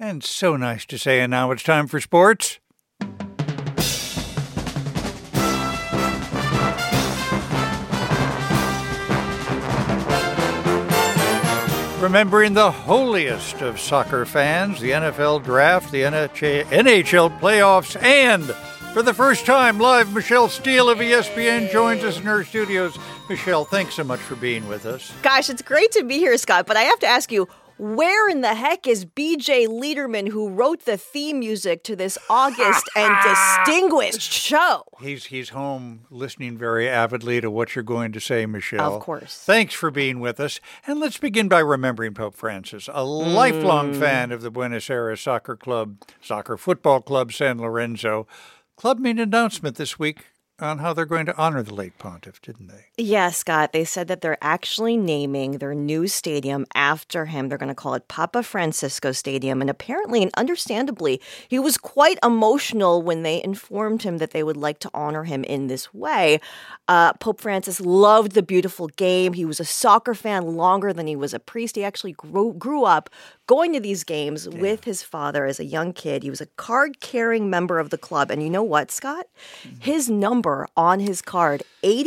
And so nice to say, and now it's time for sports. Remembering the holiest of soccer fans, the NFL draft, the NHL playoffs, and for the first time live, Michelle Steele of ESPN joins us in her studios. Michelle, thanks so much for being with us. Gosh, it's great to be here, Scott, but I have to ask you, where in the heck is BJ Liederman, who wrote the theme music to this august and distinguished show? He's home listening very avidly to what you're going to say, Michelle. Of course. Thanks for being with us. And let's begin by remembering Pope Francis, a lifelong fan of the Buenos Aires Soccer Football Club San Lorenzo. Club made an announcement this week on how they're going to honor the late pontiff, didn't they? Yeah, Scott. They said that they're actually naming their new stadium after him. They're going to call it Papa Francisco Stadium. And apparently and understandably, he was quite emotional when they informed him that they would like to honor him in this way. Pope Francis loved the beautiful game. He was a soccer fan longer than he was a priest. He actually grew up going to these games with his father as a young kid. He was a card-carrying member of the club. And you know what, Scott? His number on his card,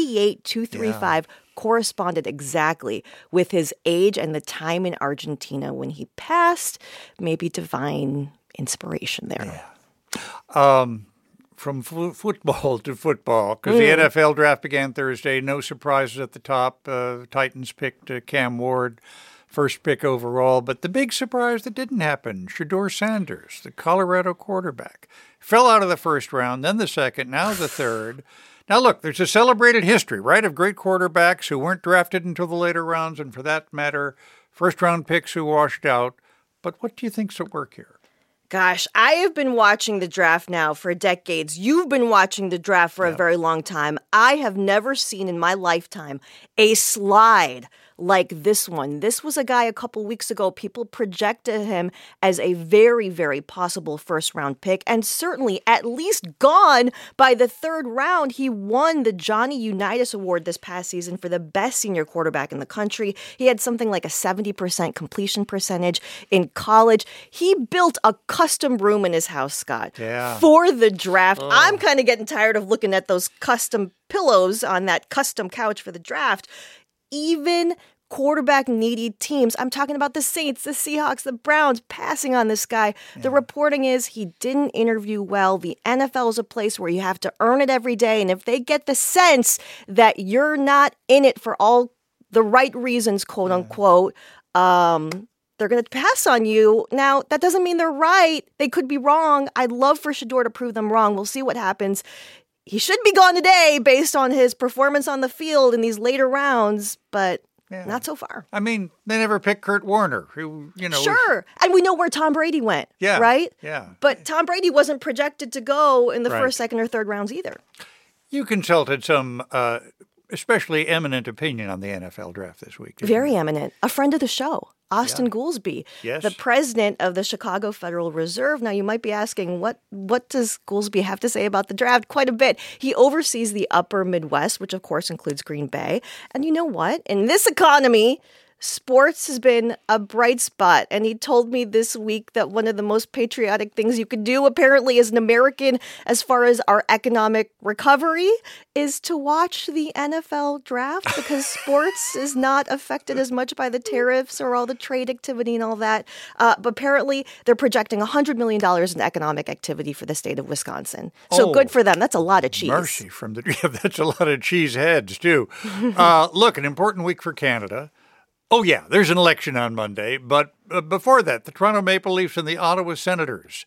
88235, corresponded exactly with his age and the time in Argentina when he passed. Maybe divine inspiration there. Yeah. From football to football, because the NFL draft began Thursday. No surprises at the top. Titans picked Cam Ward, first pick overall. But the big surprise that didn't happen, Shedeur Sanders, the Colorado quarterback, fell out of the first round, then the second, now the third. Now, look, there's a celebrated history, right, of great quarterbacks who weren't drafted until the later rounds, and for that matter, first-round picks who washed out. But what do you think's at work here? Gosh, I have been watching the draft now for decades. You've been watching the draft for a very long time. I have never seen in my lifetime a slide like this one. This was a guy a couple weeks ago. People projected him as a very, very possible first-round pick, and certainly at least gone by the third round. He won the Johnny Unitas Award this past season for the best senior quarterback in the country. He had something like a 70% completion percentage in college. He built a custom room in his house, Scott, for the draft. I'm kind of getting tired of looking at those custom pillows on that custom couch for the draft. Even quarterback-needy teams, I'm talking about the Saints, the Seahawks, the Browns, passing on this guy. The reporting is he didn't interview well. The NFL is a place where you have to earn it every day, and if they get the sense that you're not in it for all the right reasons, quote-unquote, they're going to pass on you. Now, that doesn't mean they're right. They could be wrong. I'd love for Shedeur to prove them wrong. We'll see what happens. He should be gone today based on his performance on the field in these later rounds, but not so far. I mean, they never picked Kurt Warner, who, Sure. And we know where Tom Brady went, right? Yeah. But Tom Brady wasn't projected to go in the first, second, or third rounds either. You consulted some especially eminent opinion on the NFL draft this week. Very eminent. A friend of the show. Austin Goolsby, the president of the Chicago Federal Reserve. Now, you might be asking, what does Goolsby have to say about the draft? Quite a bit. He oversees the upper Midwest, which, of course, includes Green Bay. And you know what? In this economy, sports has been a bright spot. And he told me this week that one of the most patriotic things you could do, apparently, as an American, as far as our economic recovery, is to watch the NFL draft, because sports is not affected as much by the tariffs or all the trade activity and all that. But apparently, they're projecting $100 million in economic activity for the state of Wisconsin. So good for them. That's a lot of cheese. Mercy that's a lot of cheese heads, too. Look, an important week for Canada. Oh, yeah, there's an election on Monday. But before that, the Toronto Maple Leafs and the Ottawa Senators.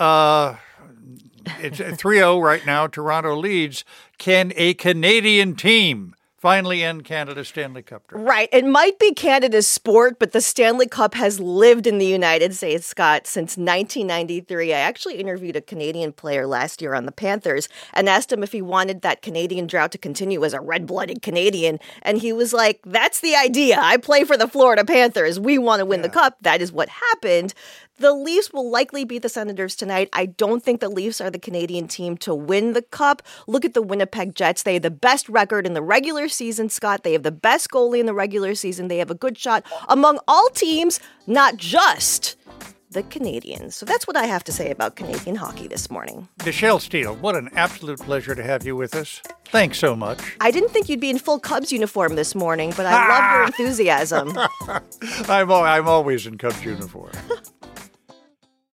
It's 3-0 right now. Toronto leads. Can a Canadian team finally end Canada's Stanley Cup drought? Right. It might be Canada's sport, but the Stanley Cup has lived in the United States, Scott, since 1993. I actually interviewed a Canadian player last year on the Panthers and asked him if he wanted that Canadian drought to continue as a red-blooded Canadian. And he was like, that's the idea. I play for the Florida Panthers. We want to win the Cup. That is what happened. The Leafs will likely beat the Senators tonight. I don't think the Leafs are the Canadian team to win the Cup. Look at the Winnipeg Jets. They have the best record in the regular season, Scott. They have the best goalie in the regular season. They have a good shot among all teams, not just the Canadiens. So that's what I have to say about Canadian hockey this morning. Michelle Steele, what an absolute pleasure to have you with us. Thanks so much. I didn't think you'd be in full Cubs uniform this morning, but I love your enthusiasm. I'm always in Cubs uniform.